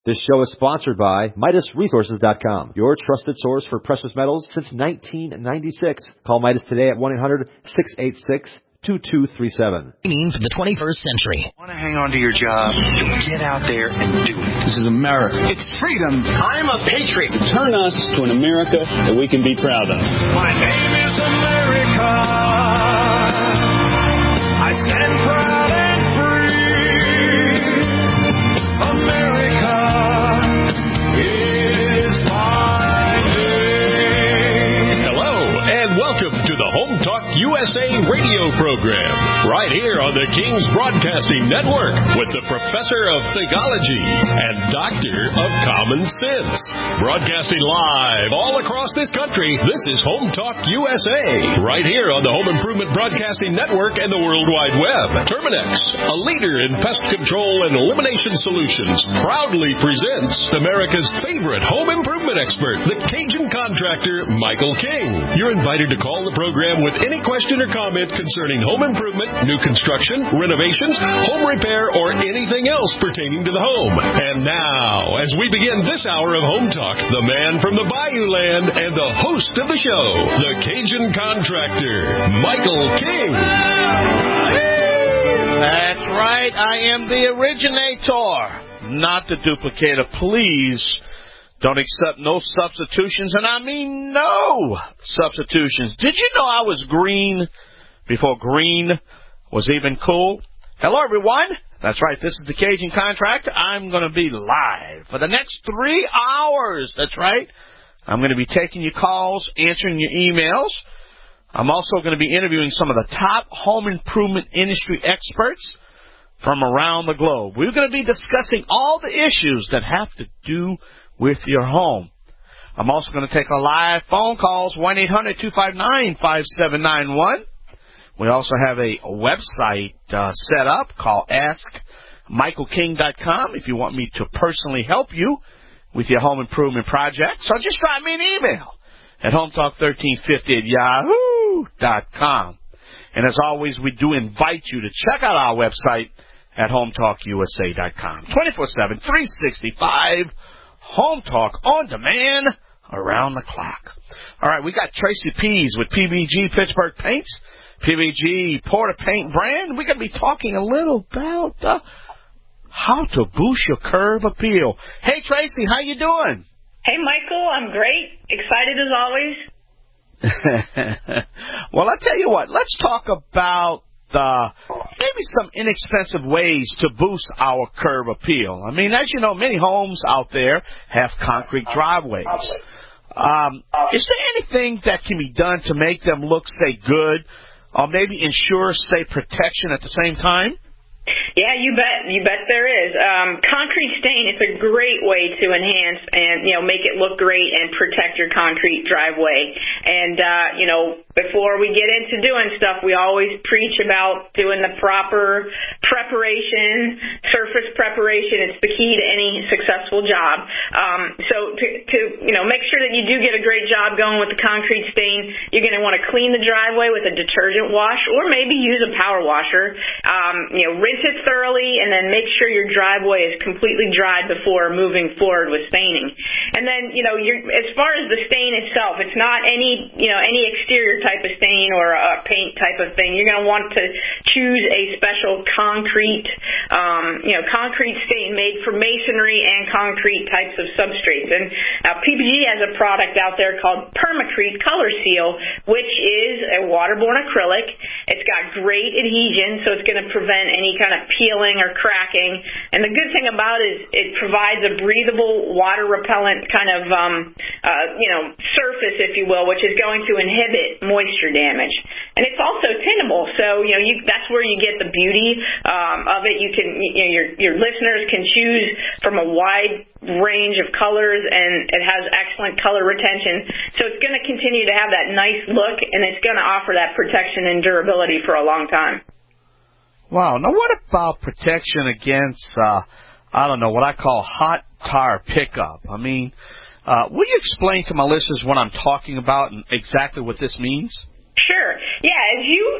This show is sponsored by MidasResources.com, your trusted source for precious metals since 1996. Call Midas today at 1-800-686-2237. For the 21st century. Want to hang on to your job? Get out there and do it. This is America. It's freedom. I'm a patriot. Turn us to an America that we can be proud of. My name is America. I stand proud and free. America is my name. Hello, and welcome to the Home Talk USA radio program, right here on the King's Broadcasting Network, with the Professor of Theology and Doctor of Common Sense. Broadcasting live all across this country, this is Home Talk USA, right here on the Home Improvement Broadcasting Network and the World Wide Web. Terminex, a leader in pest control and elimination solutions, proudly presents America's favorite home improvement expert, the Cajun contractor, Michael King. You're invited to call the program with any question or comment concerning home improvement, new construction, renovations, home repair, or anything else pertaining to the home. And now, as we begin this hour of Home Talk, the man from the Bayou Land and the host of the show, the Cajun contractor, Michael King. That's right. I am the originator, not the duplicator. Please don't accept no substitutions, and I mean no substitutions. Did you know I was green before green was even cool? Hello, everyone. That's right. This is the Cajun Contractor. I'm going to be live for the next 3 hours. That's right. I'm going to be taking your calls, answering your emails. I'm also going to be interviewing some of the top home improvement industry experts from around the globe. We're going to be discussing all the issues that have to do with your home. I'm also going to take our live phone calls, 1-800-259-5791. We also have a website set up called AskMichaelKing.com if you want me to personally help you with your home improvement project. So just drop me an email at hometalk1350@yahoo.com. And as always, we do invite you to check out our website at hometalkusa.com. 24/7, 365, Home Talk on demand around the clock. All right, we got Tracy Pease with PBG Pittsburgh Paints, PBG Porter Paint brand. We're going to be talking a little about how to boost your curb appeal. Hey, Tracy, how you doing? Hey, Michael, I'm great. Excited as always. Well, I'll tell you what. Let's talk about maybe some inexpensive ways to boost our curb appeal. I mean, as you know, many homes out there have concrete driveways. Is there anything that can be done to make them look, say, good, or maybe ensure, say, protection at the same time? Yeah, you bet. You bet there is. Concrete stain is a great way to enhance and, make it look great and protect your concrete driveway. And, before we get into doing stuff, we always preach about doing the proper preparation, surface preparation. It's the key to any successful job. So to make sure that you do get a great job going with the concrete stain, you're going to want to clean the driveway with a detergent wash or maybe use a power washer. Rinse it thoroughly and then make sure your driveway is completely dried before moving forward with staining. And then, as far as the stain itself, it's not any exterior type of stain or a paint type of thing. You're going to want to choose a special concrete stain made for masonry and concrete types of substrates. And PBG has a product out there called Permacrete Color Seal, which is a waterborne acrylic. It's got great adhesion, so it's going to prevent any kind of peeling or cracking. And the good thing about it is it provides a breathable, water-repellent kind of, surface, if you will, which is going to inhibit moisture damage. And it's also tinnable, so that's where you get the beauty of it. You can, your listeners can choose from a wide range of colors, and it has excellent color retention. So it's going to continue to have that nice look, and it's going to offer that protection and durability for a long time. Wow. Now, what about protection against, what I call hot tire pickup? I mean, will you explain to my listeners what I'm talking about and exactly what this means? Sure. Yeah, as you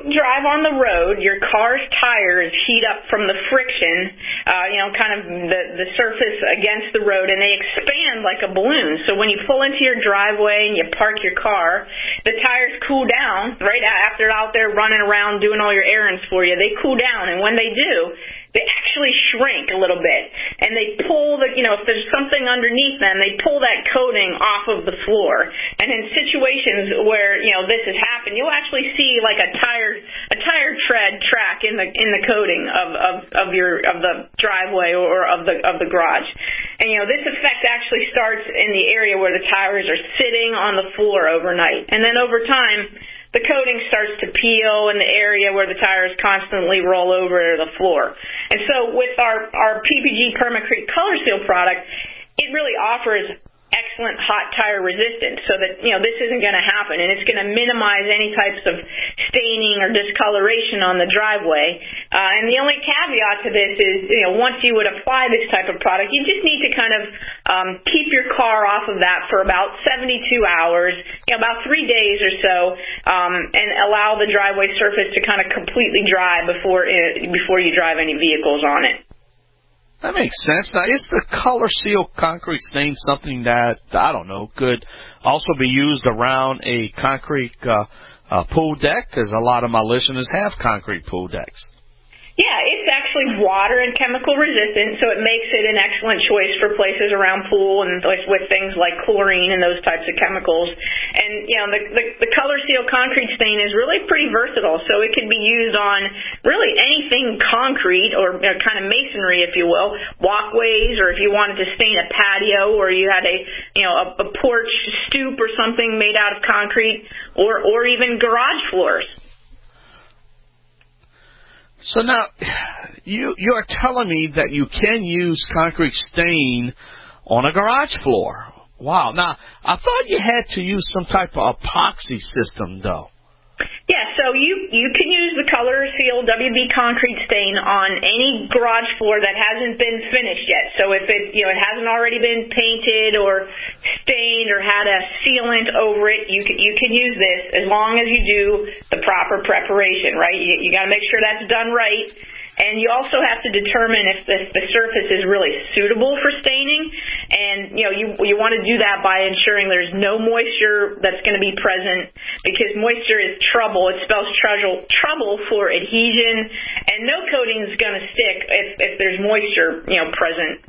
drive on the road, your car's tires heat up from the friction, kind of the surface against the road, and they expand like a balloon. So when you pull into your driveway and you park your car, the tires cool down right after they're out there running around doing all your errands for you. They cool down, and when they do, they actually shrink a little bit, and they pull if there's something underneath them, they pull that coating off of the floor. And in situations where, this has happened, you'll actually see like a tire tread track in the coating of the driveway or of the garage. And, this effect actually starts in the area where the tires are sitting on the floor overnight. And then over time, the coating starts to peel in the area where the tires constantly roll over the floor. And so with our PPG Permacrete Color Seal product, it really offers excellent hot tire resistance so that, this isn't going to happen, and it's going to minimize any types of staining or discoloration on the driveway. And the only caveat to this is, once you would apply this type of product, you just need to kind of keep your car off of that for about 72 hours, about 3 days or so, and allow the driveway surface to kind of completely dry before you drive any vehicles on it. That makes sense. Now, is the Color Seal concrete stain something that, could also be used around a concrete pool deck? Because a lot of my listeners have concrete pool decks. Yeah, it's actually water and chemical resistant, so it makes it an excellent choice for places around pool and with things like chlorine and those types of chemicals. And, the Color Seal concrete stain is really pretty versatile, so it can be used on really anything concrete or kind of masonry, if you will, walkways, or if you wanted to stain a patio or you had a porch stoop or something made out of concrete or even garage floors. So now, you are telling me that you can use concrete stain on a garage floor. Wow. Now, I thought you had to use some type of epoxy system, though. Yeah, so you can use the Color Seal WB concrete stain on any garage floor that hasn't been finished yet. So if it hasn't already been painted or stained or had a sealant over it, you can use this as long as you do the proper preparation, right? You got to make sure that's done right. And you also have to determine if the surface is really suitable for staining. And, you want to do that by ensuring there's no moisture that's going to be present, because moisture is trouble. It spells trouble for adhesion, and no coating is going to stick if there's moisture, present.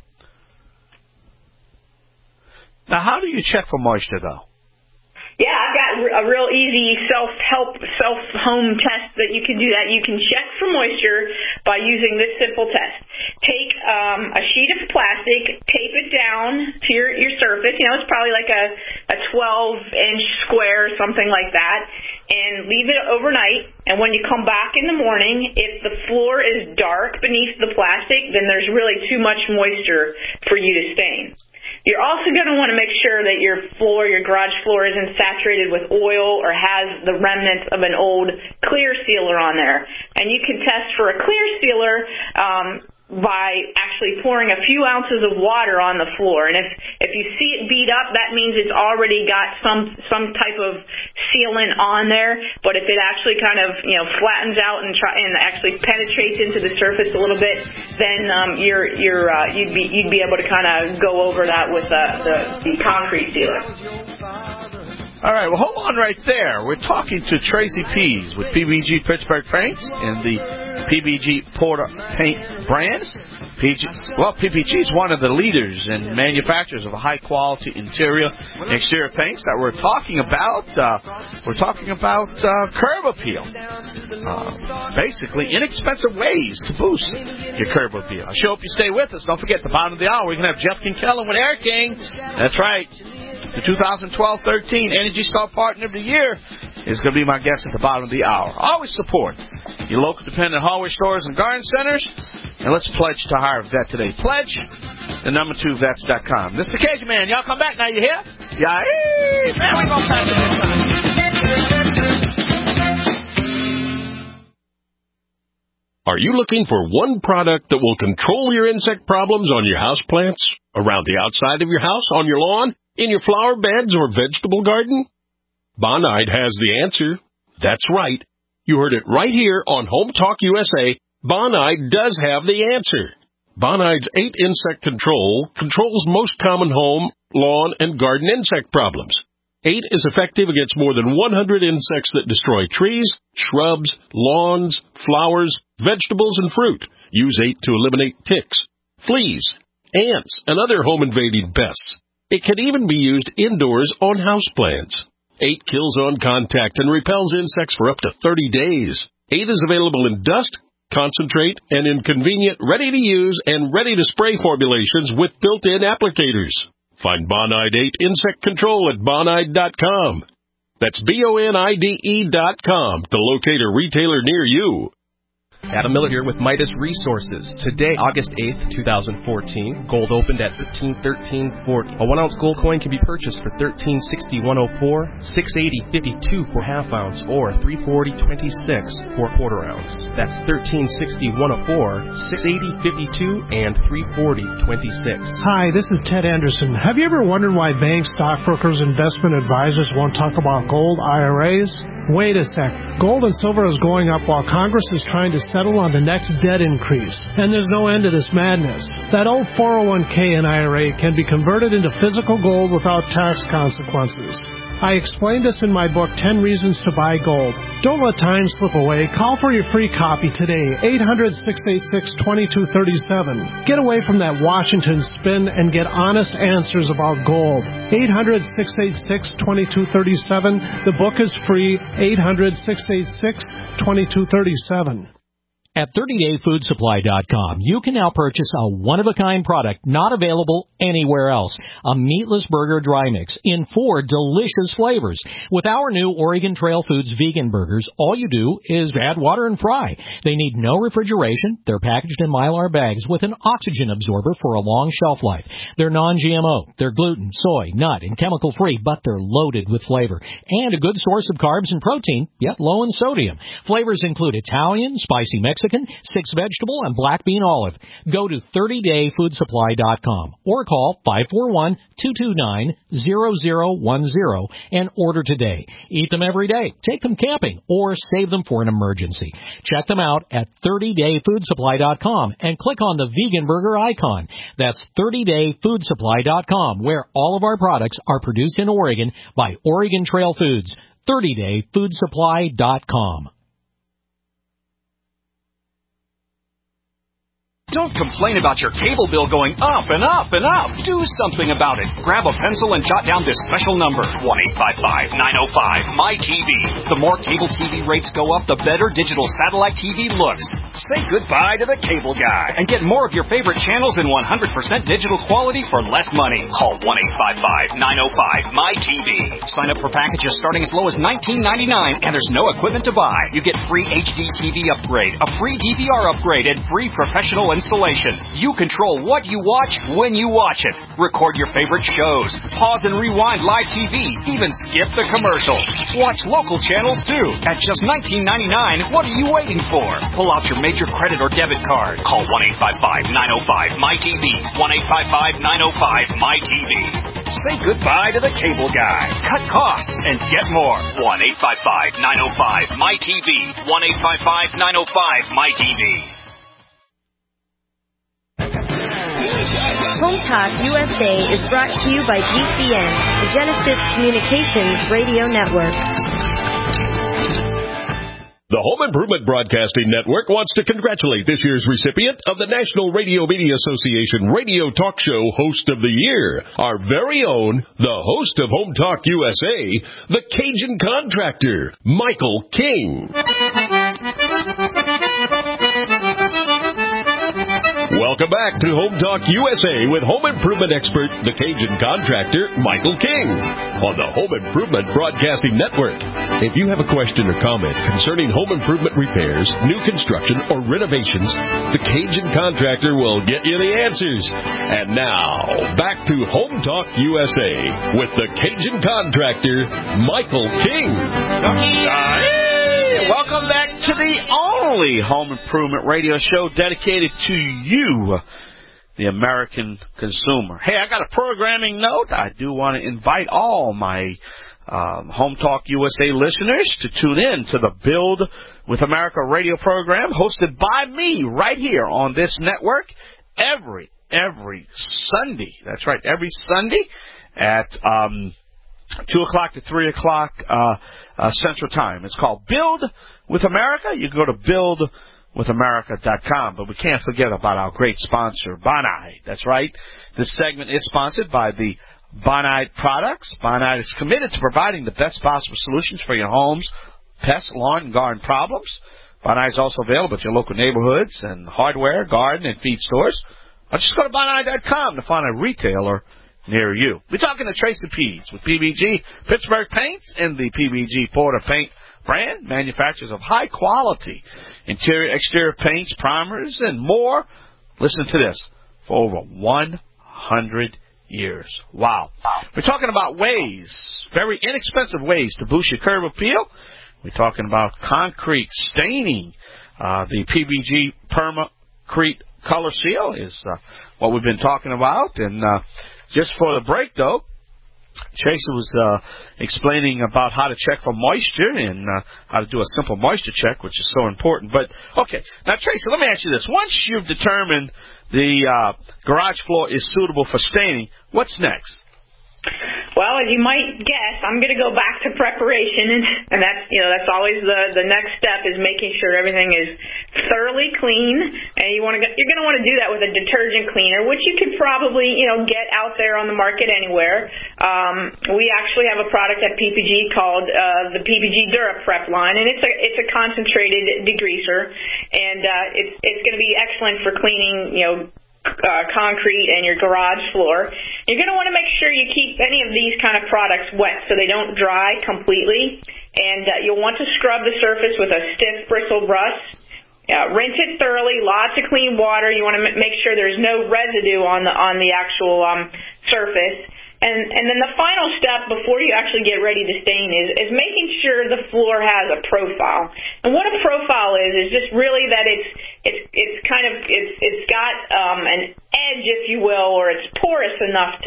Now, how do you check for moisture, though? Yeah, I've got a real easy self-home test that you can do that. You can check for moisture by using this simple test. Take a sheet of plastic, tape it down to your surface. It's probably like a 12-inch square, something like that, and leave it overnight. And when you come back in the morning, if the floor is dark beneath the plastic, then there's really too much moisture for you to stain. You're also going to want to make sure that your garage floor isn't saturated with oil or has the remnants of an old clear sealer on there. And you can test for a clear sealer by actually pouring a few ounces of water on the floor. And if you see it beat up, that means it's already got some type of sealant on there. But if it actually kind of flattens out and actually penetrates into the surface a little bit, then you'd be able to kind of go over that with the concrete sealer. All right, well, hold on right there. We're talking to Tracy Pease with PPG Pittsburgh Paints and the PPG Porter Paint brand. PPG is one of the leaders and manufacturers of high-quality interior and exterior paints that we're talking about. We're talking about curb appeal. Basically, inexpensive ways to boost your curb appeal. I sure hope you stay with us. Don't forget, at the bottom of the hour, we're going to have Jeff Kinkellan with Air King. That's right. The 2012-13 Energy Star Partner of the Year is going to be my guest at the bottom of the hour. Always support your local dependent hardware stores and garden centers. And let's pledge to hire a vet today. Pledge, the number2vets.com. This is the Cajun Man. Y'all come back now, you hear? Yeah. Man, we're going to pass it this time. Are you looking for one product that will control your insect problems on your houseplants, around the outside of your house, on your lawn, in your flower beds or vegetable garden? Bonide has the answer. That's right. You heard it right here on Home Talk USA. Bonide does have the answer. Bonide's 8 insect control controls most common home, lawn, and garden insect problems. 8 is effective against more than 100 insects that destroy trees, shrubs, lawns, flowers, vegetables, and fruit. Use 8 to eliminate ticks, fleas, ants, and other home-invading pests. It can even be used indoors on houseplants. 8 kills on contact and repels insects for up to 30 days. 8 is available in dust, concentrate, and in convenient, ready-to-use and ready-to-spray formulations with built-in applicators. Find Bonide 8 Insect Control at Bonide.com. That's BONIDE.com to locate a retailer near you. Adam Miller here with Midas Resources. Today, August 8th, 2014, gold opened at $13.1340. A 1-ounce gold coin can be purchased for $13.6104, $6.80.52 for half ounce, or $3.40.26 for quarter ounce. That's $13.6104, $6.80.52, and $3.40.26. Hi, this is Ted Anderson. Have you ever wondered why banks, stockbrokers, investment advisors won't talk about gold IRAs? Wait a sec. Gold and silver is going up while Congress is trying to settle on the next debt increase. And there's no end to this madness. That old 401k and IRA can be converted into physical gold without tax consequences. I explained this in my book, 10 Reasons to Buy Gold. Don't let time slip away. Call for your free copy today, 800-686-2237. Get away from that Washington spin and get honest answers about gold. 800-686-2237. The book is free, 800-686-2237. At 30dayfoodsupply.com, you can now purchase a one-of-a-kind product not available anywhere else. A meatless burger dry mix in 4 delicious flavors. With our new Oregon Trail Foods vegan burgers, all you do is add water and fry. They need no refrigeration. They're packaged in Mylar bags with an oxygen absorber for a long shelf life. They're non-GMO. They're gluten, soy, nut, and chemical-free, but they're loaded with flavor. And a good source of carbs and protein, yet low in sodium. Flavors include Italian, spicy Mexican, 6 vegetable, and black bean olive. Go to 30dayfoodsupply.com or call 541-229-0010 and order today. Eat them every day, take them camping, or save them for an emergency. Check them out at 30dayfoodsupply.com and click on the vegan burger icon. That's 30dayfoodsupply.com, where all of our products are produced in Oregon by Oregon Trail Foods. 30dayfoodsupply.com. Don't complain about your cable bill going up and up and up. Do something about it. Grab a pencil and jot down this special number, 1-855-905-MY-TV. The more cable TV rates go up, the better digital satellite TV looks. Say goodbye to the cable guy and get more of your favorite channels in 100% digital quality for less money. Call 1-855-905-MY-TV. Sign up for packages starting as low as $19.99, and there's no equipment to buy. You get free HD TV upgrade, a free DVR upgrade, and free professional installation. You control what you watch when you watch it. Record your favorite shows. Pause and rewind live TV. Even skip the commercials. Watch local channels too. At just $19.99, what are you waiting for? Pull out your major credit or debit card. Call 1-855-905-MY-TV. 1-855-905-MY-TV. Say goodbye to the cable guy. Cut costs and get more. 1-855-905-MY-TV. 1-855-905-MY-TV. Home Talk USA is brought to you by GCN, the Genesis Communications Radio Network. The Home Improvement Broadcasting Network wants to congratulate this year's recipient of the National Radio Media Association Radio Talk Show Host of the Year, our very own, the host of Home Talk USA, the Cajun Contractor, Michael King. Welcome back to Home Talk USA with home improvement expert, the Cajun Contractor, Michael King, on the Home Improvement Broadcasting Network. If you have a question or comment concerning home improvement repairs, new construction, or renovations, the Cajun Contractor will get you the answers. And now, back to Home Talk USA with the Cajun Contractor, Michael King. Welcome back to the only home improvement radio show dedicated to you, the American consumer. Hey, I got a programming note. I do want to invite all my Home Talk USA listeners to tune in to the Build with America radio program hosted by me right here on this network every Sunday. That's right, every Sunday at 2 o'clock to 3 o'clock Central Time. It's called Build with America. You can go to buildwithamerica.com. But we can't forget about our great sponsor, Bonide. That's right. This segment is sponsored by the Bonide products. Bonide is committed to providing the best possible solutions for your home's pest, lawn, and garden problems. Bonide is also available at your local neighborhoods and hardware, garden, and feed stores. Or just go to Bonide.com to find a retailer near you. We're talking to Tracy Pease with PBG Pittsburgh Paints and the PBG Porter Paint brand, manufacturers of high-quality interior, exterior paints, primers, and more. Listen to this. For over 100 years. Wow. We're talking about ways, very inexpensive ways to boost your curb appeal. We're talking about concrete staining. The PBG Permacrete Color Seal is what we've been talking about. And just for the break, though, Tracy was explaining about how to check for moisture and how to do a simple moisture check, which is so important. But, okay, now, Tracy, let me ask you this. Once you've determined the garage floor is suitable for staining, what's next? Well, as you might guess, I'm going to go back to preparation, and that's always the next step is making sure everything is thoroughly clean. And you're going to want to do that with a detergent cleaner, which you could probably get out there on the market anywhere. We actually have a product at PPG called the PPG DuraPrep line, and it's a concentrated degreaser, and it's going to be excellent for cleaning concrete and your garage floor. You're going to want to make sure you keep any of these kind of products wet so they don't dry completely. And you'll want to scrub the surface with a stiff bristle brush. Rinse it thoroughly, lots of clean water. You want to make sure there's no residue on the actual surface. And then the final step before you actually get ready to stain is making sure the floor has a profile. And what a profile is just really that it's got an edge, if you will, or it's porous enough to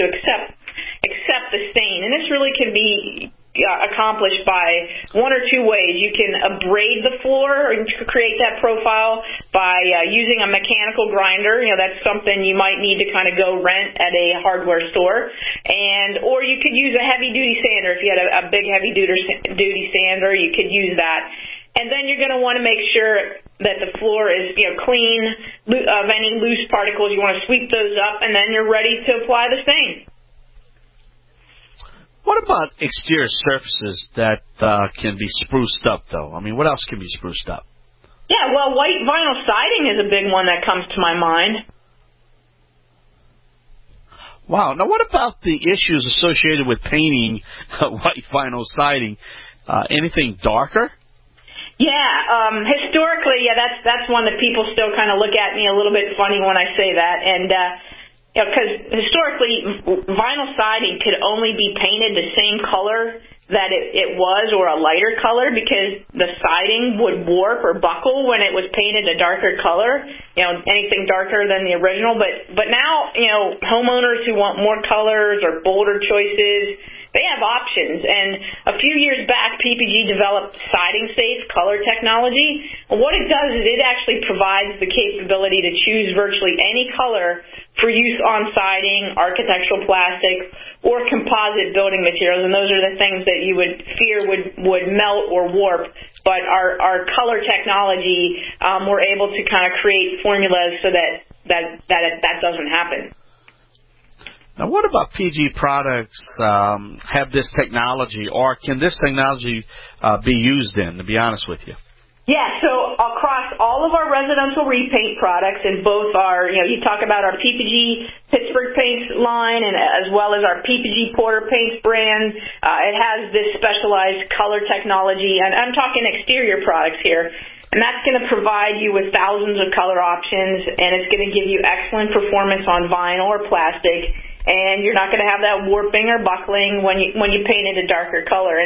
accept the stain. And this really can be accomplished by one or two ways. You can abrade the floor and create that profile by using a mechanical grinder. That's something you might need to kind of go rent at a hardware store. Or you could use a heavy-duty sander. If you had a big heavy-duty sander, you could use that. And then you're going to want to make sure that the floor is clean of any loose particles. You want to sweep those up, and then you're ready to apply the stain. What about exterior surfaces that can be spruced up, though? I mean, what else can be spruced up? Yeah, well, white vinyl siding is a big one that comes to my mind. Wow. Now, what about the issues associated with painting white vinyl siding? Anything darker? Yeah, historically, that's one that people still kind of look at me a little bit funny when I say that. And because historically, vinyl siding could only be painted the same color that it was, or a lighter color, because the siding would warp or buckle when it was painted a darker color, anything darker than the original. But now, homeowners who want more colors or bolder choices, they have options. And a few years back, PPG developed siding-safe color technology. What it does is it actually provides the capability to choose virtually any color for use on siding, architectural plastic, or composite building materials. And those are the things that you would fear would melt or warp. But our color technology, we're able to kind of create formulas so that doesn't happen. Now, what about PG products have this technology, or can this technology be used in, to be honest with you? Yeah, so across all of our residential repaint products, in both our, you talk about our PPG Pittsburgh Paints line, and as well as our PPG Porter Paints brand, it has this specialized color technology, and I'm talking exterior products here. And that's going to provide you with thousands of color options, and it's going to give you excellent performance on vinyl or plastic, and you're not going to have that warping or buckling when you paint it a darker color. And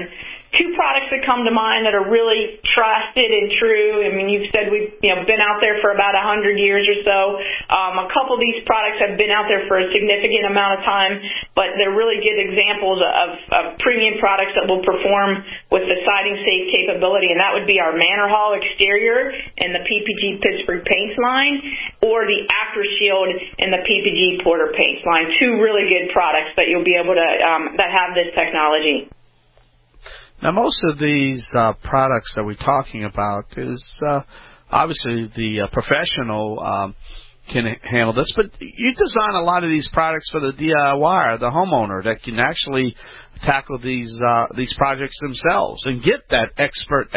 two products that come to mind that are really trusted and true. I mean, you've said we've been out there for about 100 years or so. A couple of these products have been out there for a significant amount of time, but they're really good examples of premium products that will perform with the siding safe capability, and that would be our Manor Hall exterior in the PPG Pittsburgh Paints line, or the AfterShield in the PPG Porter Paints line. Two really good products that you'll be able to that have this technology. Now, most of these products that we're talking about is obviously the professional can handle this, but you design a lot of these products for the DIY, the homeowner, that can actually tackle these projects themselves and get that expert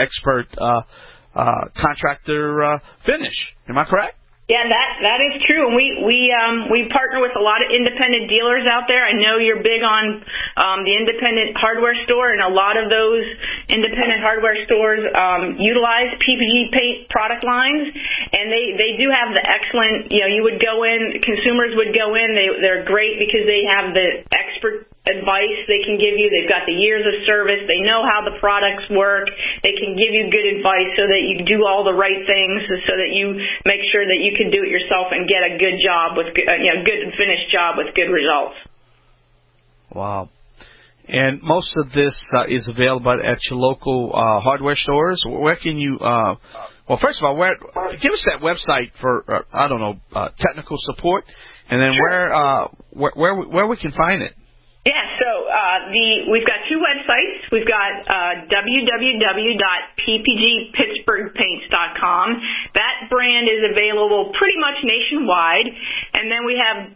contractor finish. Am I correct? Yeah, that is true, and we partner with a lot of independent dealers out there. I know you're big on the independent hardware store, and a lot of those independent hardware stores utilize PPG paint product lines, and they do have the excellent. You would go in, consumers would go in. They're great because they have the expert advice they can give you. They've got the years of service. They know how the products work. They can give you good advice so that you do all the right things, so that you make sure that you can do it yourself and get a good job with good and finished job with good results. Wow. And most of this is available at your local hardware stores. Where can you? Well, first of all, give us that website for technical support, and then where we can find it. Yeah, so we've got two websites. We've got www.ppgpittsburghpaints.com. That brand is available pretty much nationwide. And then we have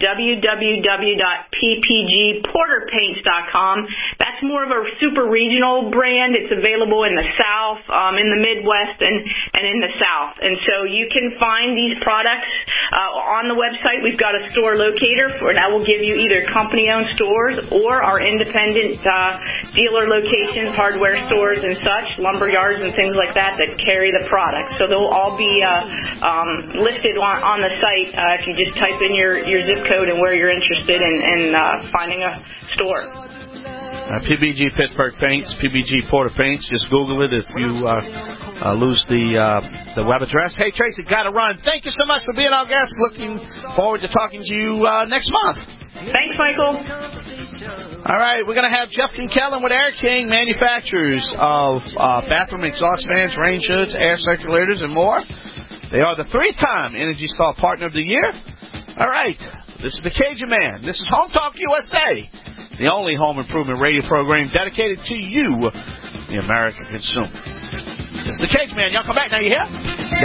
www.ppgporterpaints.com. That's more of a super regional brand. It's available in the South, in the Midwest, and in the South. And so you can find these products on the website. We've got a store locator that will give you either company-owned stores or our independent dealer locations, hardware stores and such, lumber yards and things like that carry the product. So they'll all be listed on the site if you just type in your zip code and where you're interested in finding a store. PPG Pittsburgh Paints, PPG Porter Paints. Just Google it if you lose the web address. Hey, Tracy, got to run. Thank you so much for being our guest. Looking forward to talking to you next month. Thanks, Michael. All right, we're going to have Jeff Kellen with Air King, manufacturers of bathroom exhaust fans, rain hoods, air circulators, and more. They are the 3-time Energy Star Partner of the Year. All right, this is the Cajun Man. This is Home Talk USA, the only home improvement radio program dedicated to you, the American consumer. This is the Cajun Man. Y'all come back now, you hear?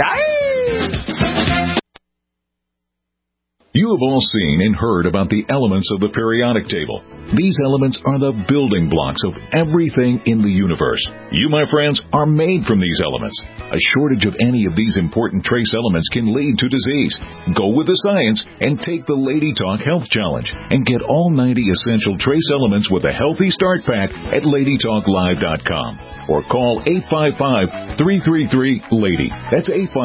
Yay! You have all seen and heard about the elements of the periodic table. These elements are the building blocks of everything in the universe. You, my friends, are made from these elements. A shortage of any of these important trace elements can lead to disease. Go with the science and take the Lady Talk Health Challenge and get all 90 essential trace elements with a healthy start pack at LadyTalkLive.com or call 855-333-LADY. That's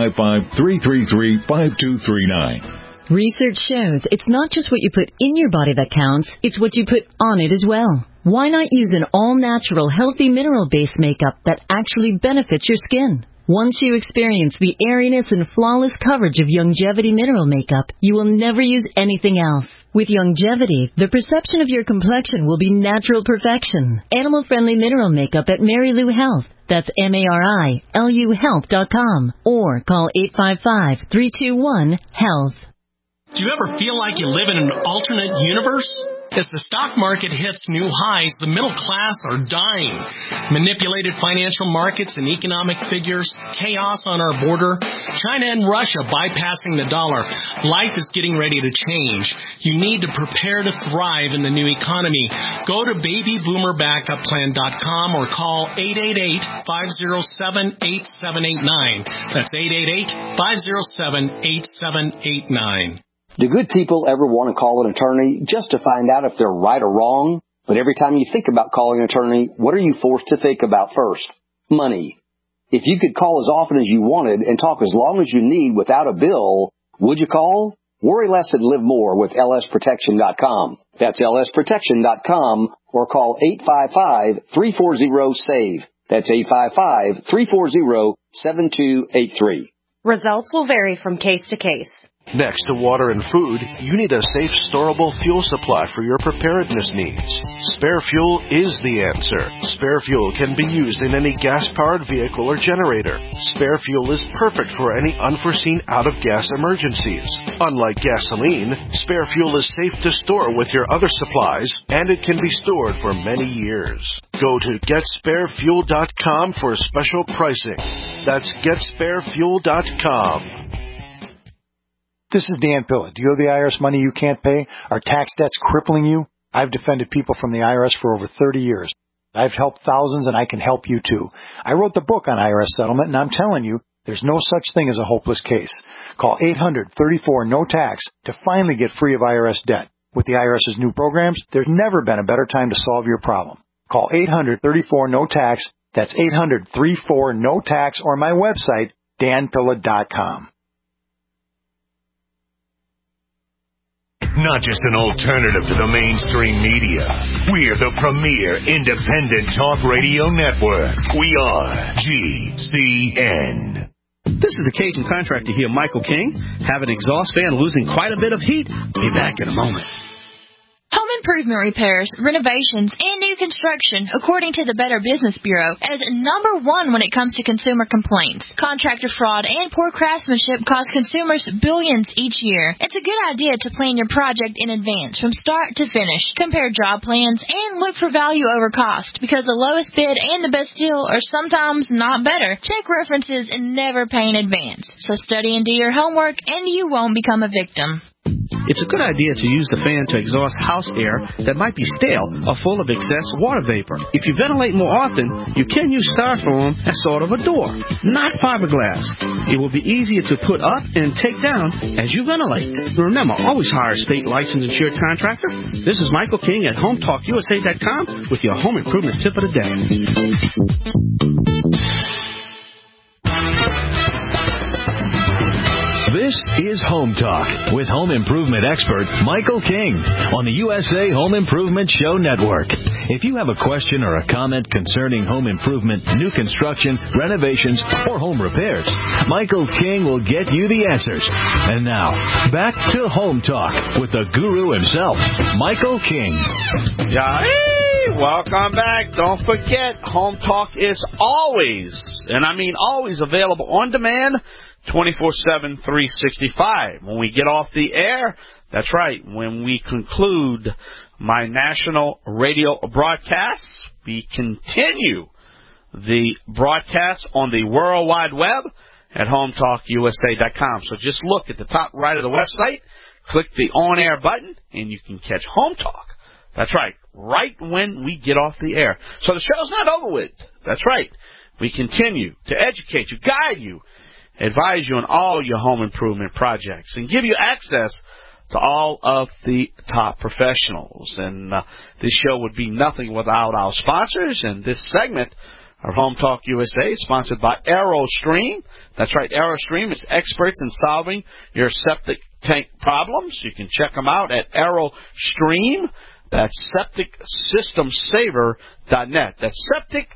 855-333-5239. Research shows it's not just what you put in your body that counts, it's what you put on it as well. Why not use an all-natural, healthy mineral-based makeup that actually benefits your skin? Once you experience the airiness and flawless coverage of Youngevity mineral makeup, you will never use anything else. With Youngevity, the perception of your complexion will be natural perfection. Animal-friendly mineral makeup at Mary Lou Health. That's MARILU Health.com or call 855-321-HEALTH. Do you ever feel like you live in an alternate universe? As the stock market hits new highs, the middle class are dying. Manipulated financial markets and economic figures, chaos on our border, China and Russia bypassing the dollar. Life is getting ready to change. You need to prepare to thrive in the new economy. Go to babyboomerbackupPlan.com or call 888-507-8789. That's 888-507-8789. Do good people ever want to call an attorney just to find out if they're right or wrong? But every time you think about calling an attorney, what are you forced to think about first? Money. If you could call as often as you wanted and talk as long as you need without a bill, would you call? Worry less and live more with lsprotection.com. That's lsprotection.com or call 855-340-SAVE. That's 855-340-7283. Results will vary from case to case. Next to water and food, you need a safe, storable fuel supply for your preparedness needs. Spare Fuel is the answer. Spare Fuel can be used in any gas-powered vehicle or generator. Spare Fuel is perfect for any unforeseen out-of-gas emergencies. Unlike gasoline, Spare Fuel is safe to store with your other supplies, and it can be stored for many years. Go to GetSpareFuel.com for special pricing. That's GetSpareFuel.com. This is Dan Pilla. Do you owe the IRS money you can't pay? Are tax debts crippling you? I've defended people from the IRS for over 30 years. I've helped thousands, and I can help you too. I wrote the book on IRS settlement, and I'm telling you, there's no such thing as a hopeless case. Call 800-34-NO-TAX to finally get free of IRS debt. With the IRS's new programs, there's never been a better time to solve your problem. Call 800-34-NO-TAX. That's 800-34-NO-TAX, or my website, danpilla.com. Not just an alternative to the mainstream media. We're the premier independent talk radio network. We are GCN. This is the Cajun contractor here, Michael King. Have an exhaust fan losing quite a bit of heat? Be back in a moment. Home improvement repairs, renovations, and new construction, according to the Better Business Bureau, is number one when it comes to consumer complaints. Contractor fraud and poor craftsmanship cost consumers billions each year. It's a good idea to plan your project in advance from start to finish. Compare job plans and look for value over cost, because the lowest bid and the best deal are sometimes not better. Check references and never pay in advance. So study and do your homework, and you won't become a victim. It's a good idea to use the fan to exhaust house air that might be stale or full of excess water vapor. If you ventilate more often, you can use styrofoam as sort of a door, not fiberglass. It will be easier to put up and take down as you ventilate. Remember, always hire a state licensed insured contractor. This is Michael King at HomeTalkUSA.com with your home improvement tip of the day. This is Home Talk with home improvement expert Michael King on the USA Home Improvement Show Network. If you have a question or a comment concerning home improvement, new construction, renovations, or home repairs, Michael King will get you the answers. And now, back to Home Talk with the guru himself, Michael King. Hey, welcome back. Don't forget, Home Talk is always, and I mean always, available on demand 24/7, 365. When we get off the air, that's right, when we conclude my national radio broadcasts, we continue the broadcast on the World Wide Web at HomeTalkUSA.com. So just look at the top right of the website, click the on-air button, and you can catch Home Talk. That's right, right when we get off the air. So the show's not over with. That's right. We continue to educate you, guide you, advise you on all your home improvement projects, and give you access to all of the top professionals. And this show would be nothing without our sponsors. And this segment of Home Talk USA is sponsored by AeroStream. That's right, AeroStream is experts in solving your septic tank problems. You can check them out at AeroStream. That's SepticSystemSaver.net. That's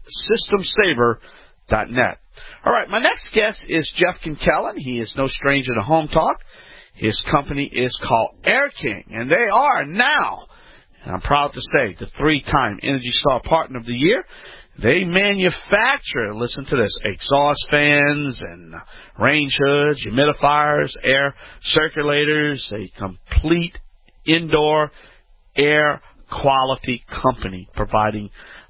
SepticSystemSaver.net. All right, my next guest is Jeff Kinkellen. He is no stranger to Home Talk. His company is called Air King, and they are now, and I'm proud to say, the 3-time Energy Star Partner of the Year. They manufacture, listen to this, exhaust fans and range hoods, humidifiers, air circulators, a complete indoor air quality company providing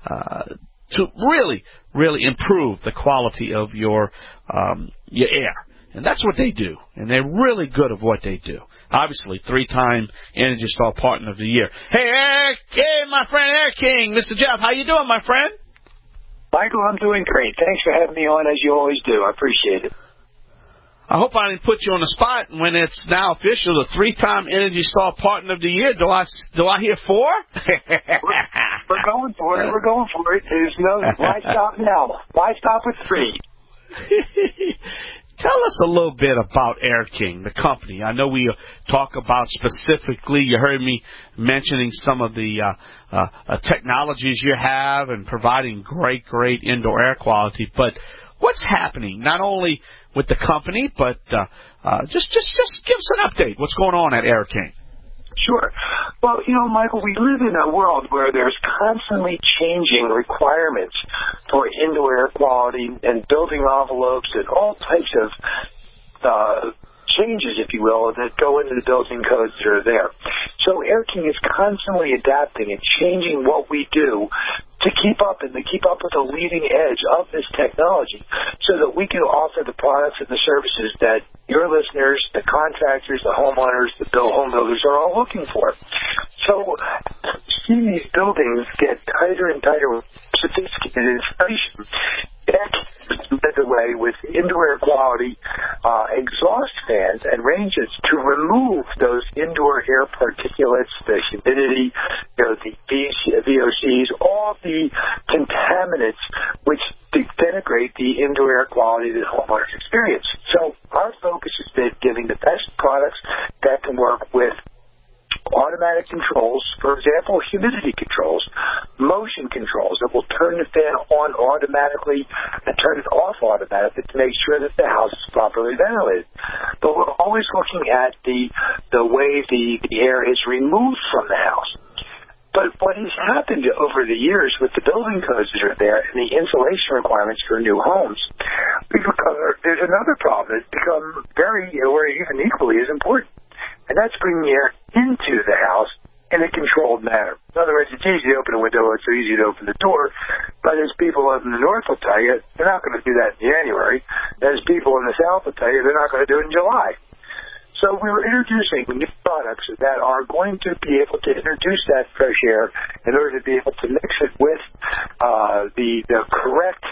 to really improve the quality of your air. And that's what they do. And they're really good at what they do. Obviously, 3-time Energy Star Partner of the Year. Hey, Eric, hey, my friend Air King, Mr. Jeff, how you doing, my friend? Michael, I'm doing great. Thanks for having me on, as you always do. I appreciate it. I hope I didn't put you on the spot when it's now official, the 3-time Energy Star Partner of the Year. Do I hear 4? We're going for it. We're going for it. There's no, why stop now? Why stop with 3? Tell us a little bit about Air King, the company. I know we talk about specifically, you heard me mentioning some of the technologies you have and providing great indoor air quality, but what's happening, not only with the company, but just give us an update. What's going on at Air King? Sure. Well, Michael, we live in a world where there's constantly changing requirements for indoor air quality and building envelopes and all types of changes, if you will, that go into the building codes that are there. So Air King is constantly adapting and changing what we do to keep up with the leading edge of this technology so that we can offer the products and the services that your listeners, the contractors, the homeowners, the home builders are all looking for. So seeing these buildings get tighter and tighter with sophisticated installation, Air King led the way with indoor air quality exhaust fans and ranges to remove those indoor air particulates, the humidity, the VOCs, all the contaminants which denigrate the indoor air quality that homeowners experience. So our focus has been giving the best products that can work with automatic controls, for example, humidity controls, motion controls that will turn the fan on automatically and turn it off automatically to make sure that the house is properly ventilated. But we're always looking at the way the air is removed from the house. But what has happened over the years with the building codes that are there and the insulation requirements for new homes, there's another problem that's become or even equally as important. And that's bringing air into the house in a controlled manner. In other words, it's easy to open a window, it's easy to open the door, but as people up in the north will tell you, they're not going to do that in January. As people in the south will tell you, they're not going to do it in July. So we were introducing new products that are going to be able to introduce that fresh air in order to be able to mix it with the correct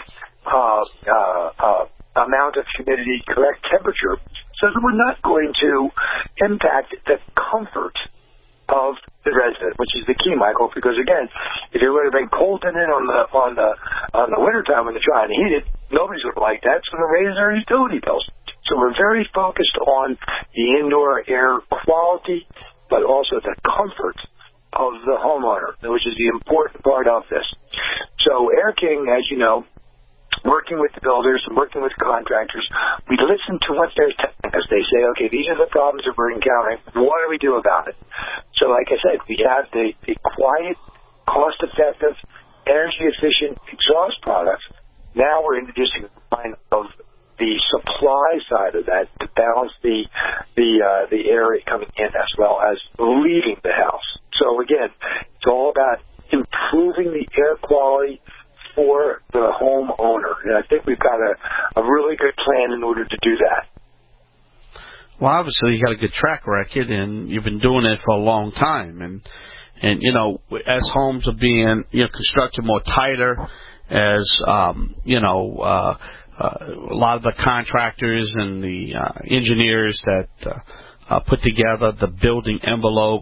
amount of humidity, correct temperature, so that we're not going to impact the comfort of the resident, which is the key, Michael, because again, if you're going to bring cold in on the wintertime when they're trying to heat it, nobody's going to like that, so they'll raise their utility bills. So we're very focused on the indoor air quality, but also the comfort of the homeowner, which is the important part of this. So Air King, as you know, working with the builders and working with contractors, we listen to what they're telling us. They say, okay, these are the problems that we're encountering. What do we do about it? So like I said, we have the quiet, cost-effective, energy-efficient exhaust products. Now we're introducing the line of the supply side of that to balance the air coming in as well as leaving the house. So again, it's all about improving the air quality for the homeowner. And I think we've got a really good plan in order to do that. Well, obviously you got a good track record, and you've been doing it for a long time. And as homes are being constructed more tighter, as a lot of the contractors and the engineers that put together the building envelope,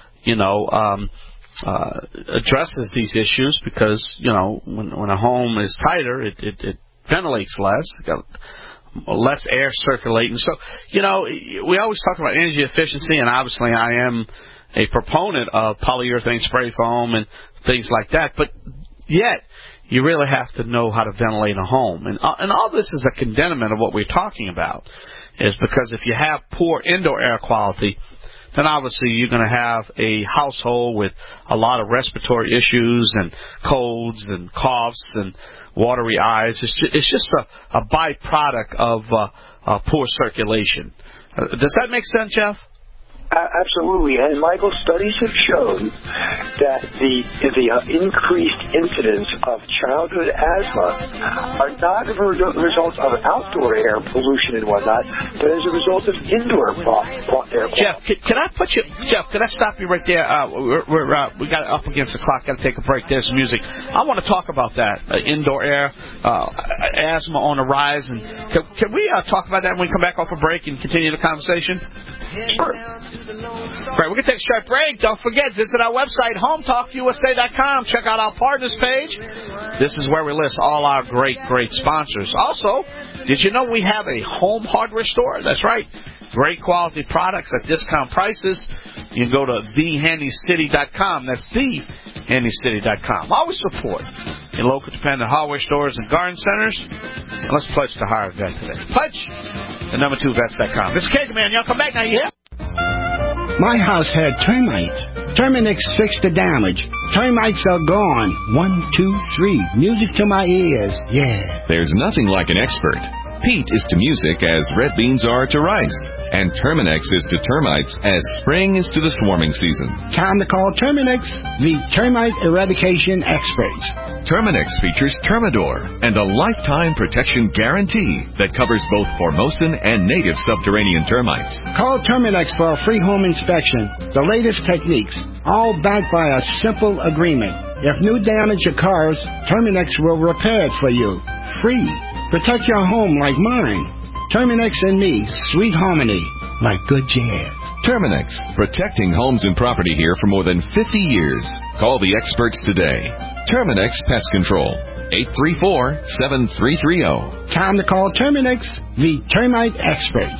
addresses these issues because, when a home is tighter, it ventilates less, got less air circulating. So, we always talk about energy efficiency, and obviously I am a proponent of polyurethane spray foam and things like that, but yet you really have to know how to ventilate a home. And all this is a condemnment of what we're talking about, is because if you have poor indoor air quality, then obviously you're going to have a household with a lot of respiratory issues and colds and coughs and watery eyes. It's just a byproduct of poor circulation. Does that make sense, Jeff? Absolutely, and Michael, studies have shown that the increased incidence of childhood asthma are not a result of outdoor air pollution and whatnot, but as a result of indoor air quality. Jeff, can I stop you right there? We got up against the clock. Got to take a break. There's music. I want to talk about that indoor air asthma on the rise, and can we talk about that when we come back off a break and continue the conversation? Sure. Right, we're going to take a short break. Don't forget, visit our website, HometalkUSA.com. Check out our partners page. This is where we list all our great, great sponsors. Also, did you know we have a home hardware store? That's right. Great quality products at discount prices. You can go to thehandycity.com. That's thehandycity.com. Always support your local independent hardware stores and garden centers. And let's pledge to hire a vet today. Pledge the number2vets.com. This is Caveman. Y'all come back now, yeah? My house had termites. Terminix fixed the damage. Termites are gone. 1, 2, 3. Music to my ears. Yeah. There's nothing like an expert. Peat is to music as red beans are to rice. And Terminix is to termites as spring is to the swarming season. Time to call Terminix, the termite eradication experts. Terminix features Termidor and a lifetime protection guarantee that covers both Formosan and native subterranean termites. Call Terminix for a free home inspection. The latest techniques, all backed by a simple agreement. If new damage occurs, Terminix will repair it for you. Free. Protect your home like mine. Terminix and me, sweet harmony, like good jazz. Terminix, protecting homes and property here for more than 50 years. Call the experts today. Terminix Pest Control, 834-7330. Time to call Terminix, the termite experts.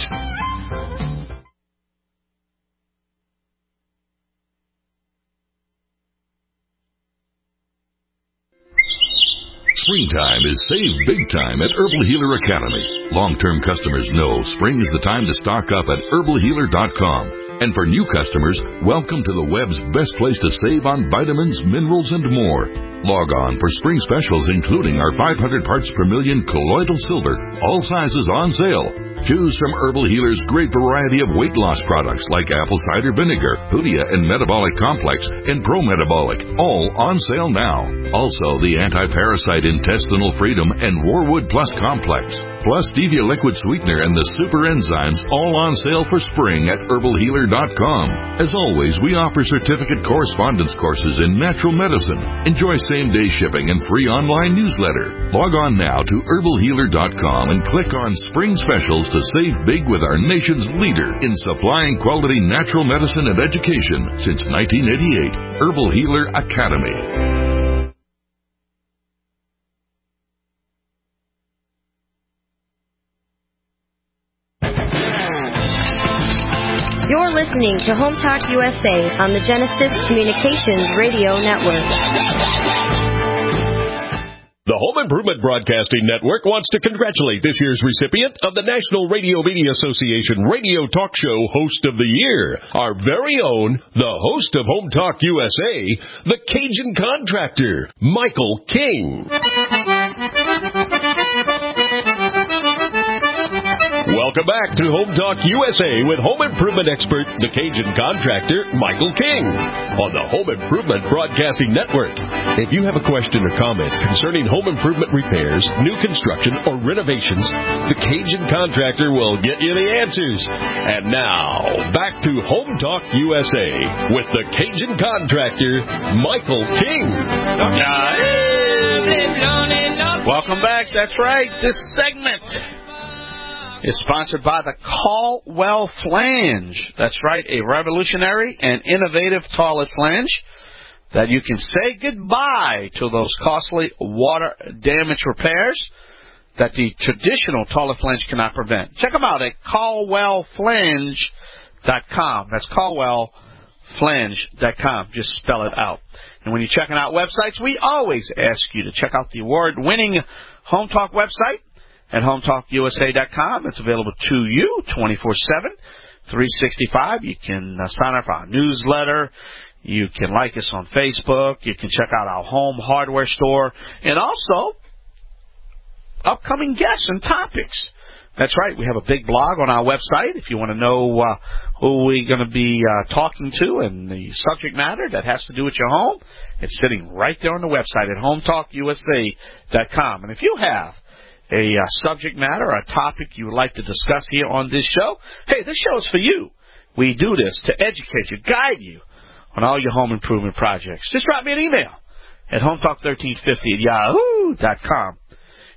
Springtime is save big time at Herbal Healer Academy. Long-term customers know spring is the time to stock up at herbalhealer.com. And for new customers, welcome to the web's best place to save on vitamins, minerals, and more. Log on for spring specials, including our 500 parts per million colloidal silver, all sizes on sale. Choose from Herbal Healer's great variety of weight loss products like apple cider vinegar, Hoodia and Metabolic Complex, and Pro-Metabolic, all on sale now. Also, the Anti-Parasite Intestinal Freedom and Warwood Plus Complex, plus Stevia Liquid Sweetener and the Super Enzymes, all on sale for spring at herbalhealer.com. As always, we offer certificate correspondence courses in natural medicine. Enjoy same-day shipping and free online newsletter. Log on now to herbalhealer.com and click on Spring Specials to save big with our nation's leader in supplying quality natural medicine and education since 1988, Herbal Healer Academy. You're listening to Home Talk USA on the Genesis Communications Radio Network. The Home Improvement Broadcasting Network wants to congratulate this year's recipient of the National Radio Media Association Radio Talk Show Host of the Year, our very own, the host of Home Talk USA, the Cajun Contractor, Michael King. Welcome back to Home Talk USA with home improvement expert, the Cajun Contractor, Michael King, on the Home Improvement Broadcasting Network. If you have a question or comment concerning home improvement repairs, new construction, or renovations, the Cajun Contractor will get you the answers. And now, back to Home Talk USA with the Cajun Contractor, Michael King. Welcome back. That's right. This segment is sponsored by the Caldwell Flange. That's right, a revolutionary and innovative toilet flange that you can say goodbye to those costly water damage repairs that the traditional toilet flange cannot prevent. Check them out at CaldwellFlange.com. That's CaldwellFlange.com. Just spell it out. And when you're checking out websites, we always ask you to check out the award-winning Home Talk website at HometalkUSA.com. It's available to you 24/7, 365. You can sign up for our newsletter. You can like us on Facebook. You can check out our home hardware store. And also, upcoming guests and topics. That's right. We have a big blog on our website. If you want to know who we're going to be talking to and the subject matter that has to do with your home, it's sitting right there on the website at HometalkUSA.com. And if you have a subject matter or a topic you would like to discuss here on this show, hey, this show is for you. We do this to educate you, guide you on all your home improvement projects. Just drop me an email at hometalk1350@yahoo.com.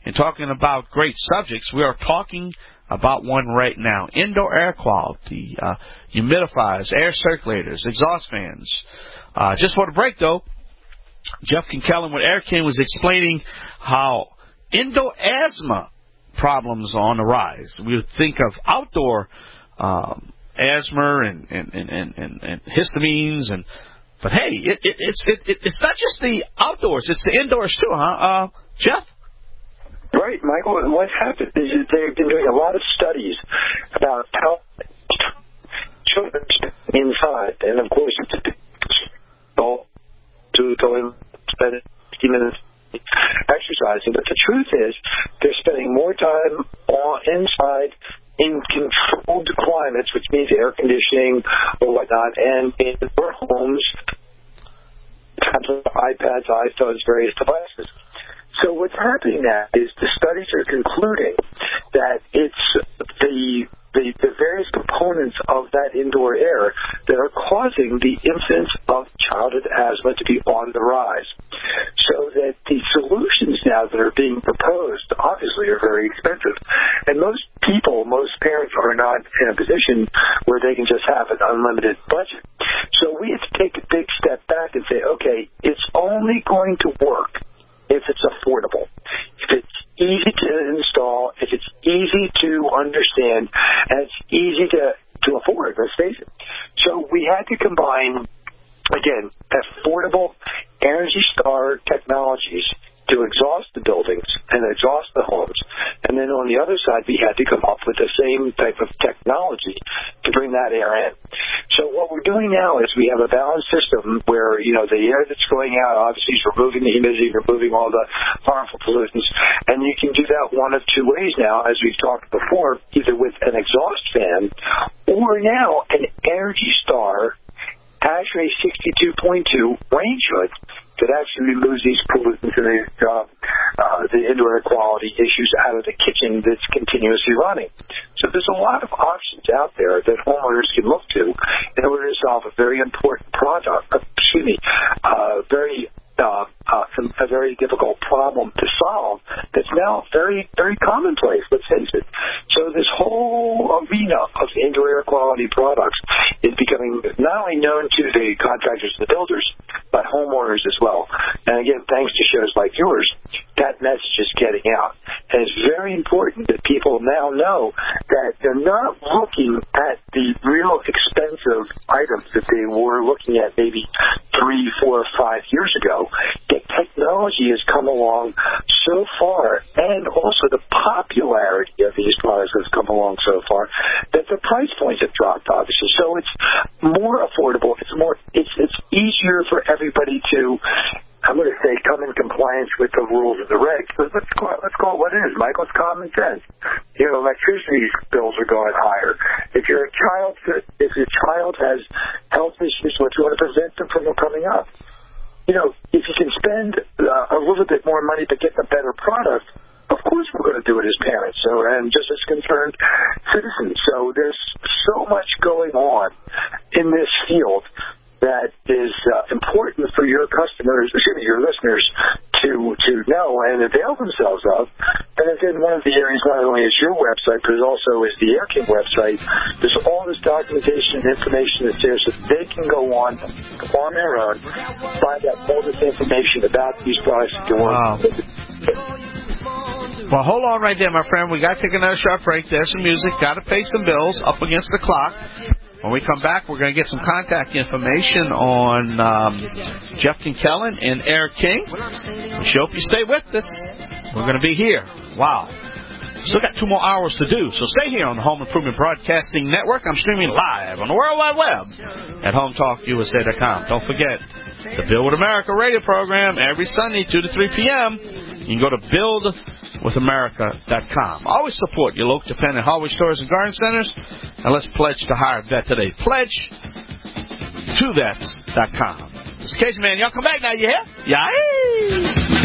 and talking about great subjects, we are talking about one right now. Indoor air quality, humidifiers, air circulators, exhaust fans. Just for the break, though, Jeff Kinkellen with Air King was explaining how indoor asthma problems are on the rise. We would think of outdoor asthma and histamines, but hey, it's not just the outdoors; it's the indoors too, huh, Jeff? Right, Michael. What's happened is that they've been doing a lot of studies about how children inside, and of course, it's all to go and spend 50 minutes exercising. But the truth is, they're spending more time inside in controlled climates, which means air conditioning or whatnot, and in their homes, iPads, iPhones, various devices. So what's happening now is the studies are concluding that it's the various components of that indoor air that are causing the incidence of childhood asthma to be on the rise. So that the solutions now that are being proposed obviously are very expensive. And most parents are not in a position where they can just have an unlimited budget. So we have to take a big step back and say, okay, it's only going to work if it's affordable, if it's easy to install, if it's easy to understand, and it's easy to afford, let's face it. So we had to combine, again, affordable Energy Star technologies to exhaust the buildings and exhaust the homes. And then on the other side, we had to come up with the same type of technology to bring that air in. So what we're doing now is we have a balanced system where, the air that's going out obviously is removing the humidity, removing all the harmful pollutants. And you can do that one of two ways now, as we've talked before, either with an exhaust fan or now an Energy Star ASHRAE 62.2 range hood that actually removes these pollutants and the indoor air quality issues out of the kitchen that's continuously running. So there's a lot of options out there that homeowners can look to in order to solve a very important a very difficult problem to solve that's now very, very commonplace, let's face it. So this whole arena of indoor air quality products is becoming not only known to the contractors and the builders, but homeowners as well. And again, thanks to shows like yours, that message is getting out. And it's very important that people now know that they're not looking at the real expensive items that they were looking at maybe 3, 4, 5 years ago. The technology has come along so far, and also the popularity of these products has come along so far, that the price points have dropped, obviously. So it's more affordable. It's easier for everybody to, I'm going to say, come in compliance with the rules of the regs. But let's call it what it is, Michael. It's common sense. Electricity bills are going higher. If your child has health issues, what you want to prevent them from coming up. If you can spend a little bit more money to get the better product, of course we're going to do it as parents, and just as concerned citizens. So there's so much going on in this field that is important for your listeners to know and avail themselves of. And again, one of the areas not only is your website, but it also is the Air King website. There's all this documentation and information that's there so they can go on their own, find out all this information about these products that can work. Well, hold on right there, my friend. We got to take another short break. There's some music. Got to pay some bills. Up against the clock. When we come back, we're going to get some contact information on Jeff Kinkellen and Air King. We hope you stay with us. We're going to be here. Wow. Still got 2 more hours to do, so stay here on the Home Improvement Broadcasting Network. I'm streaming live on the World Wide Web at HomeTalkUSA.com. Don't forget the Build with America radio program every Sunday, 2 to 3 p.m. You can go to BuildWithAmerica.com. Always support your local independent hardware stores and garden centers. And let's pledge to hire a vet today. Pledge to vets.com. This is Cajun Man. Y'all come back now, you hear? Yay!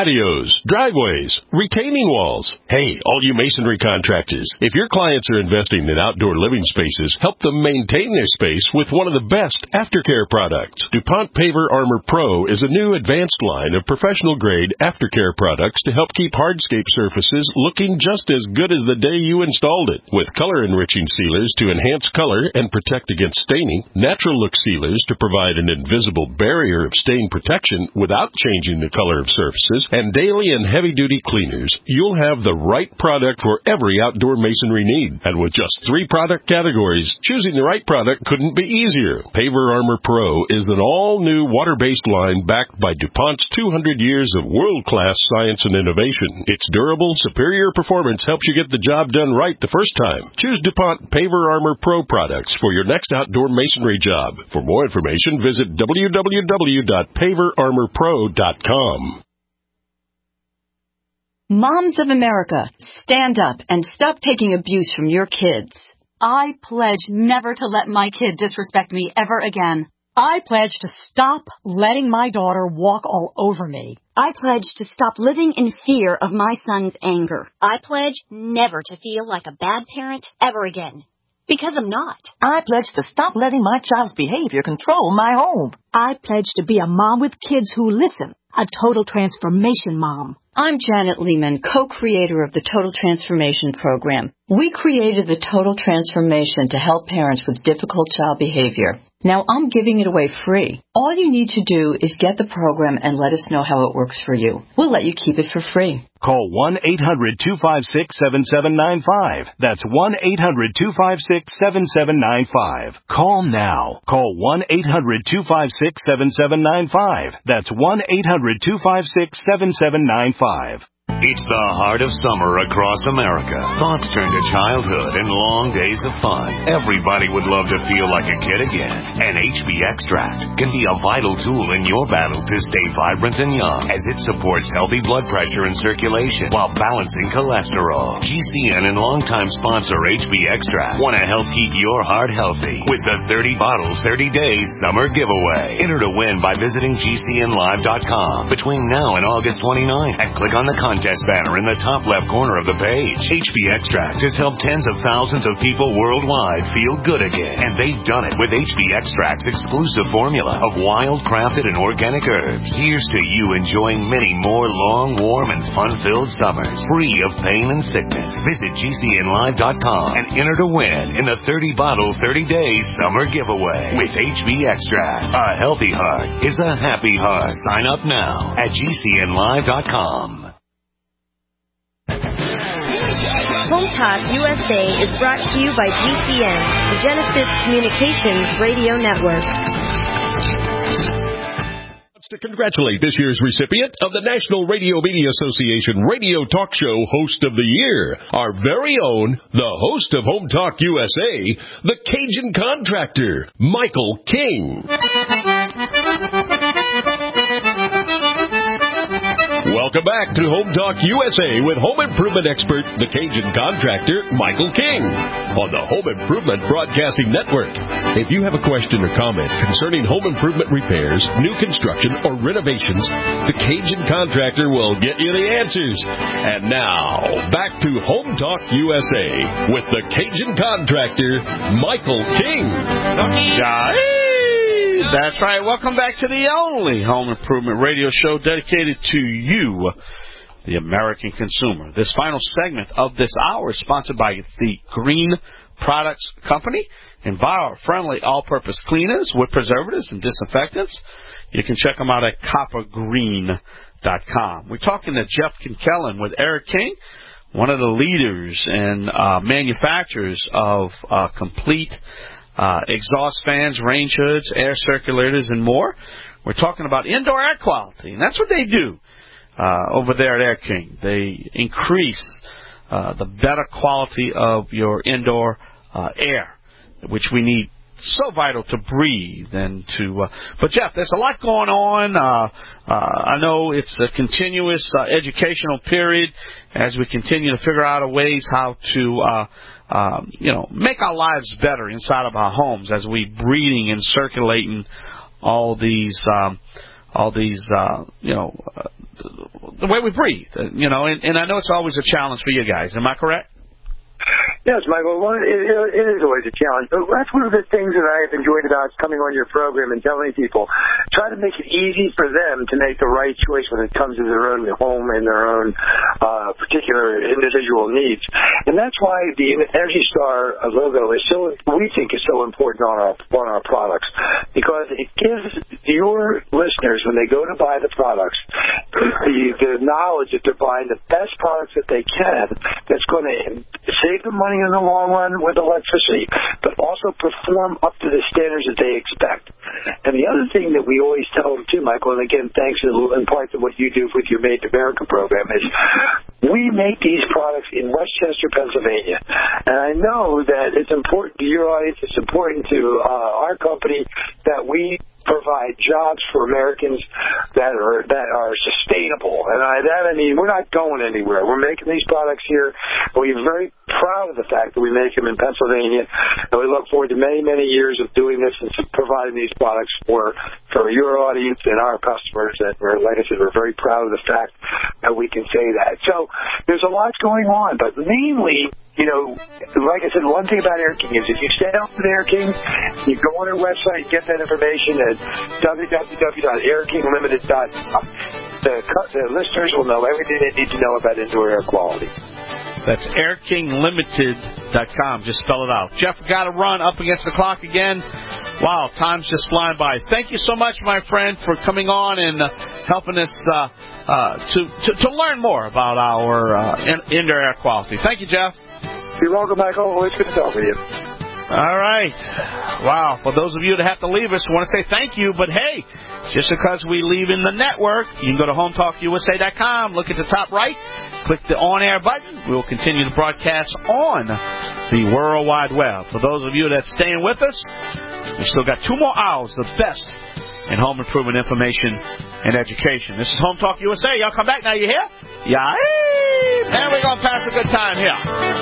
patios, driveways, retaining walls. Hey, all you masonry contractors, if your clients are investing in outdoor living spaces, help them maintain their space with one of the best aftercare products. DuPont Paver Armor Pro is a new advanced line of professional-grade aftercare products to help keep hardscape surfaces looking just as good as the day you installed it. With color-enriching sealers to enhance color and protect against staining, natural look sealers to provide an invisible barrier of stain protection without changing the color of surfaces, and daily and heavy-duty cleaners, you'll have the right product for every outdoor masonry need. And with just 3 product categories, choosing the right product couldn't be easier. Paver Armor Pro is an all-new water-based line backed by DuPont's 200 years of world-class science and innovation. Its durable, superior performance helps you get the job done right the first time. Choose DuPont Paver Armor Pro products for your next outdoor masonry job. For more information, visit www.paverarmorpro.com. Moms of America, stand up and stop taking abuse from your kids. I pledge never to let my kid disrespect me ever again. I pledge to stop letting my daughter walk all over me. I pledge to stop living in fear of my son's anger. I pledge never to feel like a bad parent ever again. Because I'm not. I pledge to stop letting my child's behavior control my home. I pledge to be a mom with kids who listen. A total transformation mom. I'm Janet Lehman, co-creator of the Total Transformation Program. We created the Total Transformation to help parents with difficult child behavior. Now I'm giving it away free. All you need to do is get the program and let us know how it works for you. We'll let you keep it for free. Call 1-800-256-7795. That's 1-800-256-7795. Call now. Call 1-800-256-7795. That's 1-800-256-7795. It's the heart of summer across America. Thoughts turn to childhood and long days of fun. Everybody would love to feel like a kid again. And HB Extract can be a vital tool in your battle to stay vibrant and young, as it supports healthy blood pressure and circulation while balancing cholesterol. GCN and longtime sponsor HB Extract want to help keep your heart healthy with the 30 bottles, 30 days summer giveaway. Enter to win by visiting GCNlive.com between now and August 29th and click on the contest banner in the top left corner of the page. HB Extract has helped tens of thousands of people worldwide feel good again, and they've done it with HB Extract's exclusive formula of wild, crafted, and organic herbs. Here's to you enjoying many more long, warm, and fun-filled summers, free of pain and sickness. Visit GCNlive.com and enter to win in the 30-bottle, 30-day summer giveaway with HB Extract. A healthy heart is a happy heart. Sign up now at GCNlive.com. Home Talk USA is brought to you by GCN, the Genesis Communications Radio Network. To congratulate this year's recipient of the National Radio Media Association Radio Talk Show Host of the Year, our very own, the host of Home Talk USA, the Cajun Contractor, Michael King. Welcome back to Home Talk USA with home improvement expert, the Cajun Contractor, Michael King, on the Home Improvement Broadcasting Network. If you have a question or comment concerning home improvement repairs, new construction, or renovations, the Cajun Contractor will get you the answers. And now, back to Home Talk USA with the Cajun Contractor, Michael King. That's right. Welcome back to the only home improvement radio show dedicated to you, the American consumer. This final segment of this hour is sponsored by the Green Products Company. Enviro-friendly all-purpose cleaners with preservatives and disinfectants. You can check them out at coppergreen.com. We're talking to Jeff Kinkellen with Eric King, one of the leaders and manufacturers of complete exhaust fans, range hoods, air circulators, and more. We're talking about indoor air quality, and that's what they do over there at Air King. They increase the better quality of your indoor air, which we need so vital to breathe and to. But Jeff, there's a lot going on. I know it's a continuous educational period as we continue to figure out ways how to. Make our lives better inside of our homes as we breathing and circulating all these the way we breathe. And I know it's always a challenge for you guys. Am I correct? Yes, Michael. Well, it is always a challenge. But that's one of the things that I have enjoyed about coming on your program and telling people. Try to make it easy for them to make the right choice when it comes to their own home and their own particular individual needs. And that's why the Energy Star logo is we think is so important on our products, because it gives your listeners, when they go to buy the products, the knowledge that they're buying the best products that they can, that's going to save them money in the long run with electricity, but also perform up to the standards that they expect. And the other thing that we always tell them too, Michael, and again, thanks in part to what you do with your Made in America program, is we make these products in Westchester, Pennsylvania. And I know that it's important to your audience, it's important to our company that we provide jobs for Americans that are sustainable. And I mean, we're not going anywhere. We're making these products here. We're very proud of the fact that we make them in Pennsylvania, and we look forward to many, many years of doing this and providing these products for your audience and our customers. And like I said, we're very proud of the fact that we can say that. So there's a lot going on, but mainly, like I said, one thing about Air King is if you stay out with Air King, you go on our website, get that information at www.airkinglimited.com. The listeners will know everything they need to know about indoor air quality. That's airkinglimited.com. Just spell it out. Jeff, we got to run up against the clock again. Wow, time's just flying by. Thank you so much, my friend, for coming on and helping us to learn more about our indoor air quality. Thank you, Jeff. You're welcome, Michael. Always good to talk with you. All right. Wow. For those of you that have to leave us, I want to say thank you. But, hey, just because we leave in the network, you can go to HometalkUSA.com, look at the top right, click the on-air button. We will continue to broadcast on the World Wide Web. For those of you that's staying with us, we still got 2 more hours, the best in home improvement information and education. This is Home Talk USA. Y'all come back now, you hear? Yeah. And we're going to pass a good time here.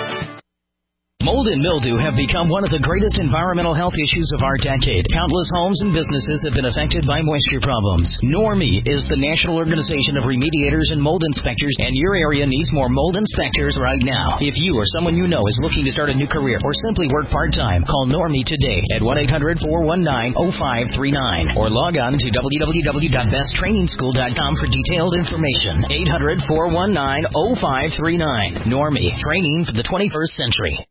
Mold and mildew have become one of the greatest environmental health issues of our decade. Countless homes and businesses have been affected by moisture problems. NORMI is the National Organization of Remediators and Mold Inspectors, and your area needs more mold inspectors right now. If you or someone you know is looking to start a new career or simply work part-time, call NORMI today at 1-800-419-0539 or log on to www.besttrainingschool.com for detailed information. 800-419-0539. NORMI, training for the 21st century.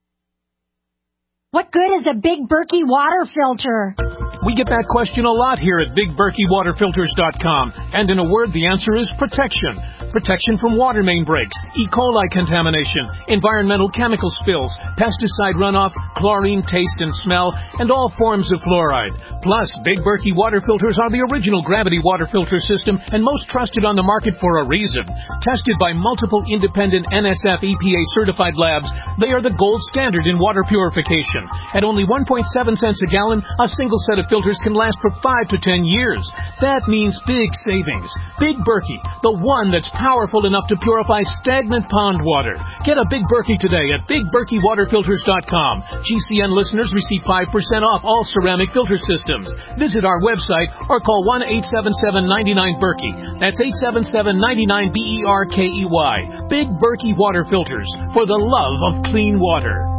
What good is a Big Berkey water filter? We get that question a lot here at BigBerkeyWaterFilters.com. And in a word, the answer is protection. Protection from water main breaks, E. coli contamination, environmental chemical spills, pesticide runoff, chlorine taste and smell, and all forms of fluoride. Plus, Big Berkey water filters are the original gravity water filter system and most trusted on the market for a reason. Tested by multiple independent NSF EPA certified labs, they are the gold standard in water purification. At only 1.7 cents a gallon, a single set of filters can last for 5 to 10 years. That means big savings. Big Berkey, the one that's powerful enough to purify stagnant pond water. Get a Big Berkey today at BigBerkeyWaterFilters.com. GCN listeners receive 5% off all ceramic filter systems. Visit our website or call 1-877-99-BERKEY. That's 877-99-BERKEY. Big Berkey Water Filters, for the love of clean water.